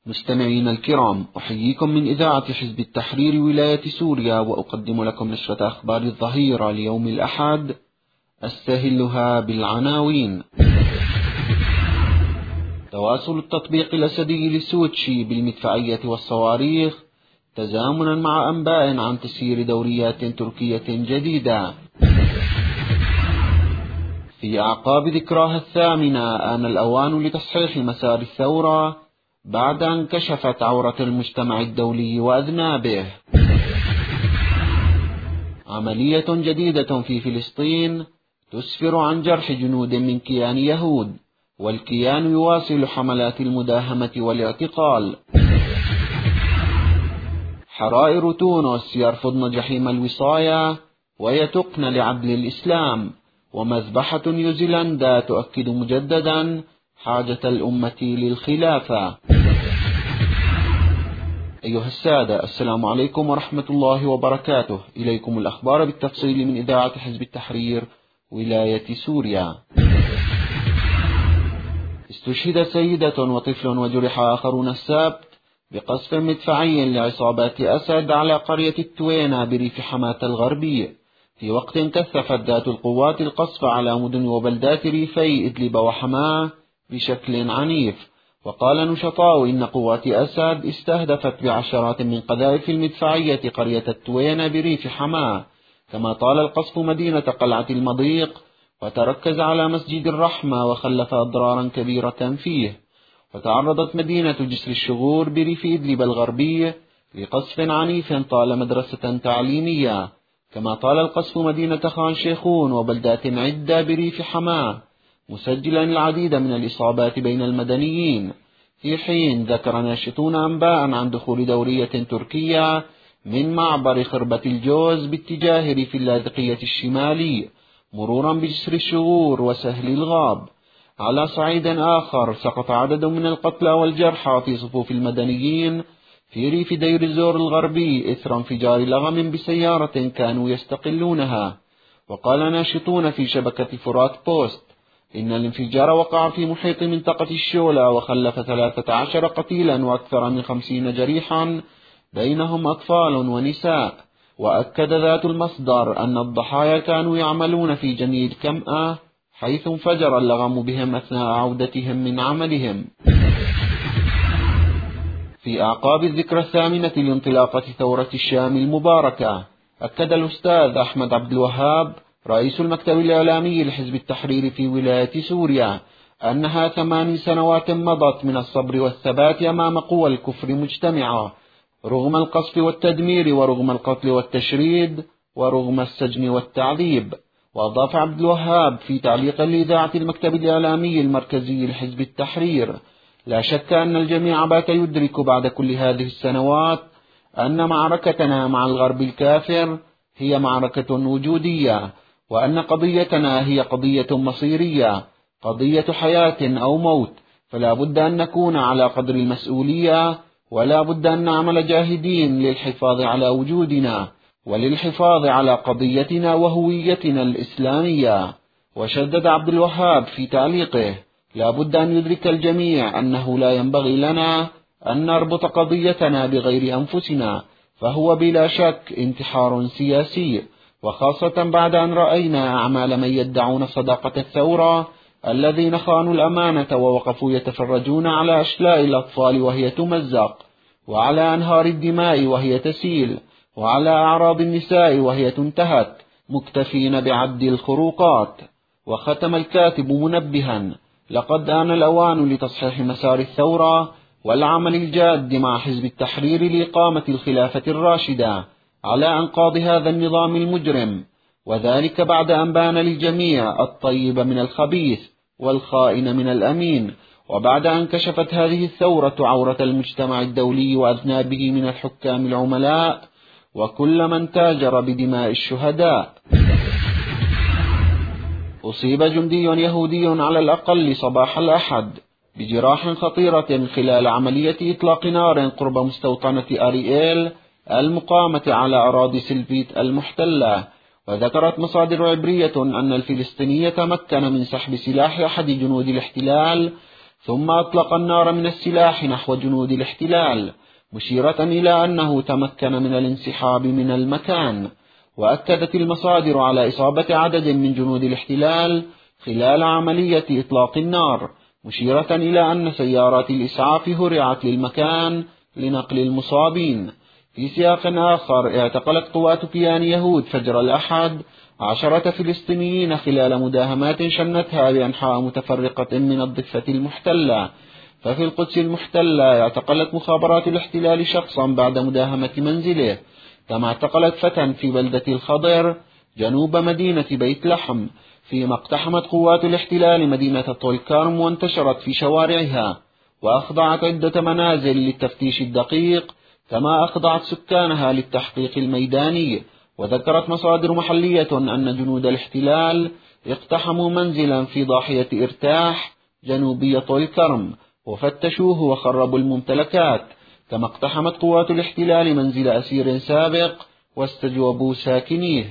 مستمعين الكرام، أحييكم من إذاعة حزب التحرير ولاية سوريا، وأقدم لكم نشرة أخبار الظهيرة ليوم الأحد أستهلها بالعناوين. تواصل التطبيق الأسدي للسوتشي بالمدفعية والصواريخ تزامنا مع أنباء عن تسيير دوريات تركية جديدة. في أعقاب ذكراها الثامنة آن الأوان لتصحيح مسار الثورة بعد أن كشفت عورة المجتمع الدولي وأذنابه. عملية جديدة في فلسطين تسفر عن جرح جنود من كيان يهود، والكيان يواصل حملات المداهمة والاعتقال. حرائر تونس يرفضن جحيم الوصاية ويتقن لعدل الإسلام، ومذبحة نيوزيلندا تؤكد مجددا حاجة الأمة للخلافة. أيها السادة، السلام عليكم ورحمة الله وبركاته. إليكم الأخبار بالتفصيل من إذاعة حزب التحرير ولاية سوريا. استشهد سيدة وطفل وجرح آخرون السبت بقصف مدفعي لعصابات أسد على قرية التوينة بريف حماة الغربي، في وقت كثفت ذات القوات القصف على مدن وبلدات ريفي إدلب وحماة بشكل عنيف. وقال نشطاء إن قوات أسد استهدفت بعشرات من قذائف المدفعية قرية التوينة بريف حماة، كما طال القصف مدينة قلعة المضيق وتركز على مسجد الرحمة وخلف أضرارا كبيرة فيه. وتعرضت مدينة جسر الشغور بريف إدلب الغربي لقصف عنيف طال مدرسة تعليمية، كما طال القصف مدينة خان شيخون وبلدات عدة بريف حماة، مسجلا العديد من الإصابات بين المدنيين، في حين ذكر ناشطون أنباء عن دخول دورية تركية من معبر خربة الجوز باتجاه ريف اللاذقية الشمالي مرورا بجسر الشغور وسهل الغاب. على صعيد آخر، سقط عدد من القتلى والجرحى في صفوف المدنيين في ريف دير الزور الغربي إثر انفجار لغم بسيارة كانوا يستقلونها. وقال ناشطون في شبكة فرات بوست إن الانفجار وقع في محيط منطقة الشولة وخلف 13 قتيلا وأكثر من 50 جريحا بينهم أطفال ونساء. وأكد ذات المصدر أن الضحايا كانوا يعملون في جنيد كمأة، حيث انفجر اللغم بهم أثناء عودتهم من عملهم. في أعقاب الذكرى الثامنة لانطلاقة ثورة الشام المباركة، أكد الأستاذ أحمد عبد الوهاب رئيس المكتب الإعلامي لحزب التحرير في ولاية سوريا أنها 8 سنوات مضت من الصبر والثبات أمام قوى الكفر مجتمعة، رغم القصف والتدمير ورغم القتل والتشريد ورغم السجن والتعذيب. وأضاف عبد الوهاب في تعليق لإذاعة المكتب الإعلامي المركزي لحزب التحرير: لا شك أن الجميع بات يدرك بعد كل هذه السنوات أن معركتنا مع الغرب الكافر هي معركة وجودية، وأن قضيتنا هي قضية مصيرية، قضية حياة أو موت، فلا بد أن نكون على قدر المسؤولية، ولا بد أن نعمل جاهدين للحفاظ على وجودنا وللحفاظ على قضيتنا وهويتنا الإسلامية. وشدد عبد الوهاب في تعليقه: لا بد أن يدرك الجميع أنه لا ينبغي لنا أن نربط قضيتنا بغير أنفسنا، فهو بلا شك انتحار سياسي، وخاصة بعد أن رأينا أعمال من يدعون صداقة الثورة الذين خانوا الأمانة ووقفوا يتفرجون على أشلاء الأطفال وهي تمزق، وعلى أنهار الدماء وهي تسيل، وعلى أعراض النساء وهي تنتهك، مكتفين بعد الخروقات. وختم الكاتب منبها: لقد آن الأوان لتصحيح مسار الثورة والعمل الجاد مع حزب التحرير لإقامة الخلافة الراشدة على أنقاض هذا النظام المجرم، وذلك بعد أن بان للجميع الطيب من الخبيث والخائن من الأمين، وبعد أن كشفت هذه الثورة عورة المجتمع الدولي وأذنابه من الحكام العملاء وكل من تاجر بدماء الشهداء. أصيب جندي يهودي على الأقل صباح الأحد بجراح خطيرة خلال عملية إطلاق نار قرب مستوطنة أرييل المقامة على أراضي سلفيت المحتلة. وذكرت مصادر عبرية أن الفلسطيني تمكن من سحب سلاح أحد جنود الاحتلال ثم أطلق النار من السلاح نحو جنود الاحتلال، مشيرة إلى أنه تمكن من الانسحاب من المكان. وأكدت المصادر على إصابة عدد من جنود الاحتلال خلال عملية إطلاق النار، مشيرة إلى أن سيارات الإسعاف هرعت للمكان لنقل المصابين. في سياق آخر، اعتقلت قوات كيان يهود فجر الأحد 10 فلسطينيين خلال مداهمات شنتها بأنحاء متفرقة من الضفة المحتلة. ففي القدس المحتلة اعتقلت مخابرات الاحتلال شخصا بعد مداهمة منزله، كما اعتقلت فتى في بلدة الخضر جنوب مدينة بيت لحم، فيما اقتحمت قوات الاحتلال مدينة طول كرم وانتشرت في شوارعها، وأخضعت عدة منازل للتفتيش الدقيق، كما أخضعت سكانها للتحقيق الميداني. وذكرت مصادر محلية أن جنود الاحتلال اقتحموا منزلا في ضاحية إرتاح جنوبية طول كرم وفتشوه وخربوا الممتلكات، كما اقتحمت قوات الاحتلال منزل أسير سابق واستجوبوا ساكنيه.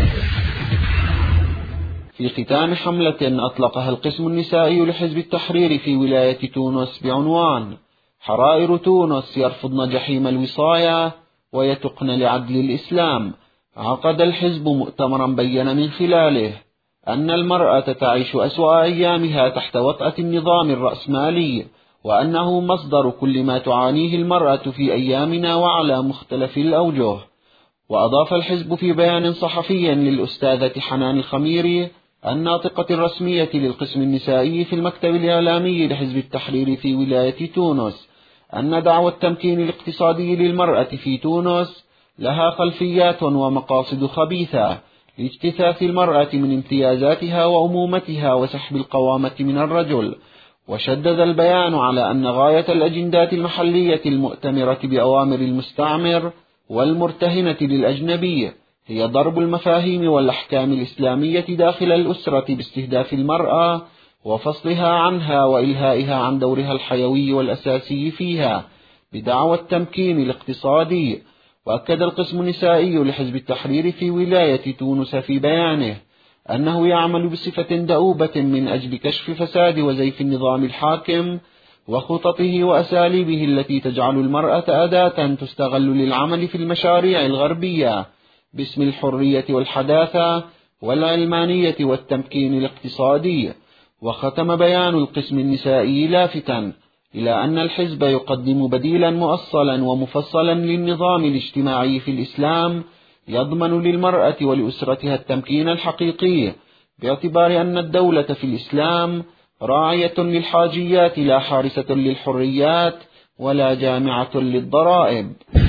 في ختام حملة أطلقها القسم النسائي لحزب التحرير في ولاية تونس بعنوان حرائر تونس يرفضن جحيم الوصاية ويتقن لعدل الإسلام، عقد الحزب مؤتمرا بين من خلاله أن المرأة تعيش أسوأ أيامها تحت وطأة النظام الرأسمالي، وأنه مصدر كل ما تعانيه المرأة في أيامنا وعلى مختلف الأوجه. وأضاف الحزب في بيان صحفي للأستاذة حنان الخميري الناطقة الرسمية للقسم النسائي في المكتب الإعلامي لحزب التحرير في ولاية تونس أن دعوى التمكين الاقتصادي للمرأة في تونس لها خلفيات ومقاصد خبيثة لاجتثاث المرأة من امتيازاتها وأمومتها وسحب القوامة من الرجل. وشدد البيان على أن غاية الأجندات المحلية المؤتمرة بأوامر المستعمر والمرتهنة للأجنبي هي ضرب المفاهيم والأحكام الإسلامية داخل الأسرة باستهداف المرأة وفصلها عنها وإلهائها عن دورها الحيوي والأساسي فيها بدعوى التمكين الاقتصادي. وأكد القسم النسائي لحزب التحرير في ولاية تونس في بيانه أنه يعمل بصفة دؤوبة من أجل كشف فساد وزيف النظام الحاكم وخططه وأساليبه التي تجعل المرأة أداة تستغل للعمل في المشاريع الغربية باسم الحرية والحداثة والعلمانية والتمكين الاقتصادي. وختم بيان القسم النسائي لافتا إلى أن الحزب يقدم بديلا مؤصلا ومفصلا للنظام الاجتماعي في الإسلام يضمن للمرأة ولأسرتها التمكين الحقيقي، باعتبار أن الدولة في الإسلام راعية للحاجيات لا حارسة للحريات ولا جامعة للضرائب.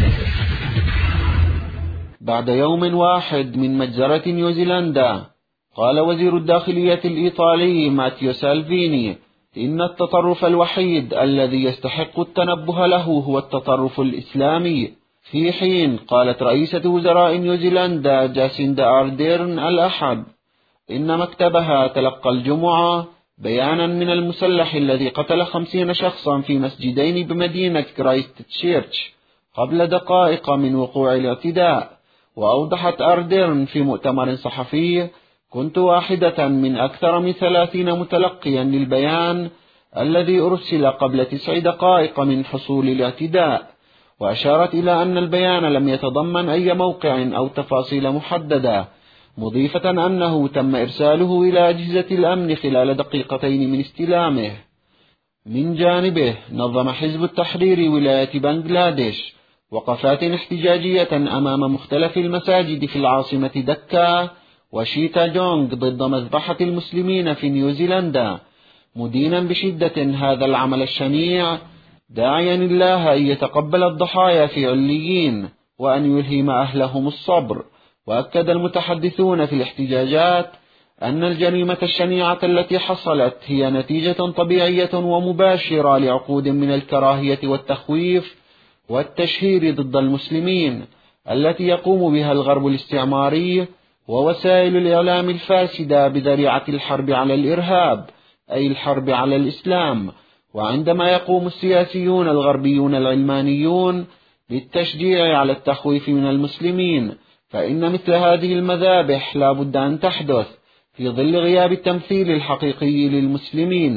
بعد يوم واحد من مجزرة نيوزيلندا، قال وزير الداخلية الإيطالي ماتيو سالفيني إن التطرف الوحيد الذي يستحق التنبه له هو التطرف الإسلامي، في حين قالت رئيسة وزراء نيوزيلندا جاسيندا آرديرن الأحد إن مكتبها تلقى الجمعة بيانا من المسلح الذي قتل 50 شخصا في مسجدين بمدينة كرايست تشيرش قبل دقائق من وقوع الاعتداء. وأوضحت آرديرن في مؤتمر صحفي: كنت واحدة من أكثر من 30 متلقيا للبيان الذي أرسل قبل 9 دقائق من حصول الاعتداء. وأشارت إلى أن البيان لم يتضمن أي موقع أو تفاصيل محددة، مضيفة أنه تم إرساله إلى أجهزة الأمن خلال دقيقتين من استلامه. من جانبه، نظم حزب التحرير ولاية بنغلاديش وقفات احتجاجية أمام مختلف المساجد في العاصمة دكا وشيتا جونغ ضد مذبحة المسلمين في نيوزيلندا، مدينا بشدة هذا العمل الشنيع، داعيا الله أن يتقبل الضحايا في عليين وأن يلهم أهلهم الصبر. وأكد المتحدثون في الاحتجاجات أن الجريمة الشنيعة التي حصلت هي نتيجة طبيعية ومباشرة لعقود من الكراهية والتخويف والتشهير ضد المسلمين التي يقوم بها الغرب الاستعماري ووسائل الإعلام الفاسدة بذريعة الحرب على الإرهاب، أي الحرب على الإسلام. وعندما يقوم السياسيون الغربيون العلمانيون بالتشجيع على التخويف من المسلمين، فإن مثل هذه المذابح لا بد أن تحدث في ظل غياب التمثيل الحقيقي للمسلمين.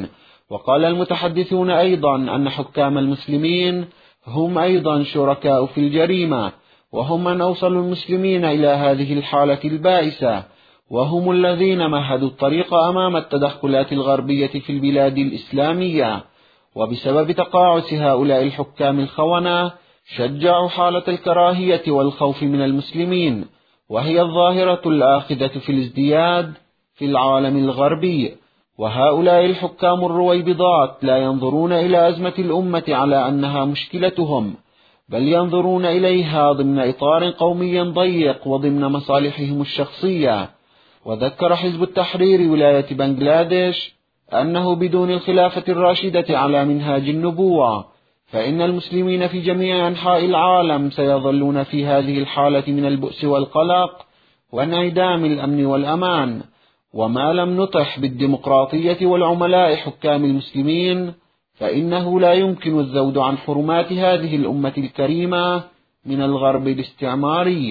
وقال المتحدثون أيضا أن حكام المسلمين هم أيضا شركاء في الجريمة، وهم من أوصلوا المسلمين إلى هذه الحالة البائسة، وهم الذين مهدوا الطريق أمام التدخلات الغربية في البلاد الإسلامية. وبسبب تقاعس هؤلاء الحكام الخونة شجعوا حالة الكراهية والخوف من المسلمين، وهي الظاهرة الآخذة في الازدياد في العالم الغربي. وهؤلاء الحكام الرويبضات لا ينظرون إلى أزمة الأمة على أنها مشكلتهم، بل ينظرون إليها ضمن إطار قومي ضيق وضمن مصالحهم الشخصية. وذكر حزب التحرير ولاية بنغلاديش أنه بدون الخلافة الراشدة على منهاج النبوة فإن المسلمين في جميع أنحاء العالم سيظلون في هذه الحالة من البؤس والقلق وانعدام الأمن والأمان، وما لم نطح بالديمقراطية والعملاء حكام المسلمين فإنه لا يمكن الذود عن حرمات هذه الأمة الكريمة من الغرب الاستعماري.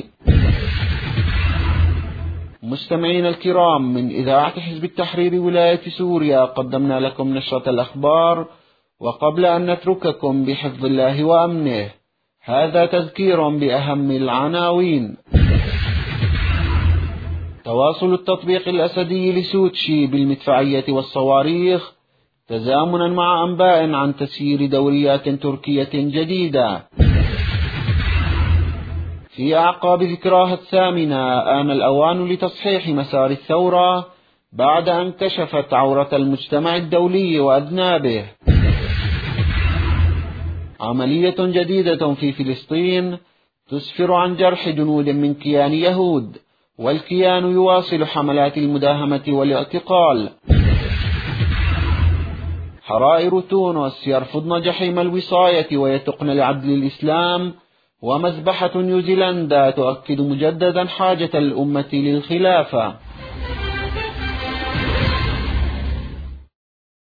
مستمعين الكرام، من إذاعة حزب التحرير ولاية سوريا قدمنا لكم نشرة الأخبار، وقبل أن نترككم بحفظ الله وأمنه هذا تذكير بأهم العناوين. تواصل التطبيق الأسدي لسوتشي بالمدفعية والصواريخ تزامنا مع أنباء عن تسيير دوريات تركية جديدة. في أعقاب ذكراها الثامنة آن الأوان لتصحيح مسار الثورة بعد أن كشفت عورة المجتمع الدولي وأذنابه. عملية جديدة في فلسطين تسفر عن جرح جنود من كيان يهود، والكيان يواصل حملات المداهمة والاعتقال. حرائر تونس يرفضن جحيم الوصاية ويتقن لعدل الإسلام، ومذبحة نيوزيلندا تؤكد مجددا حاجة الأمة للخلافة.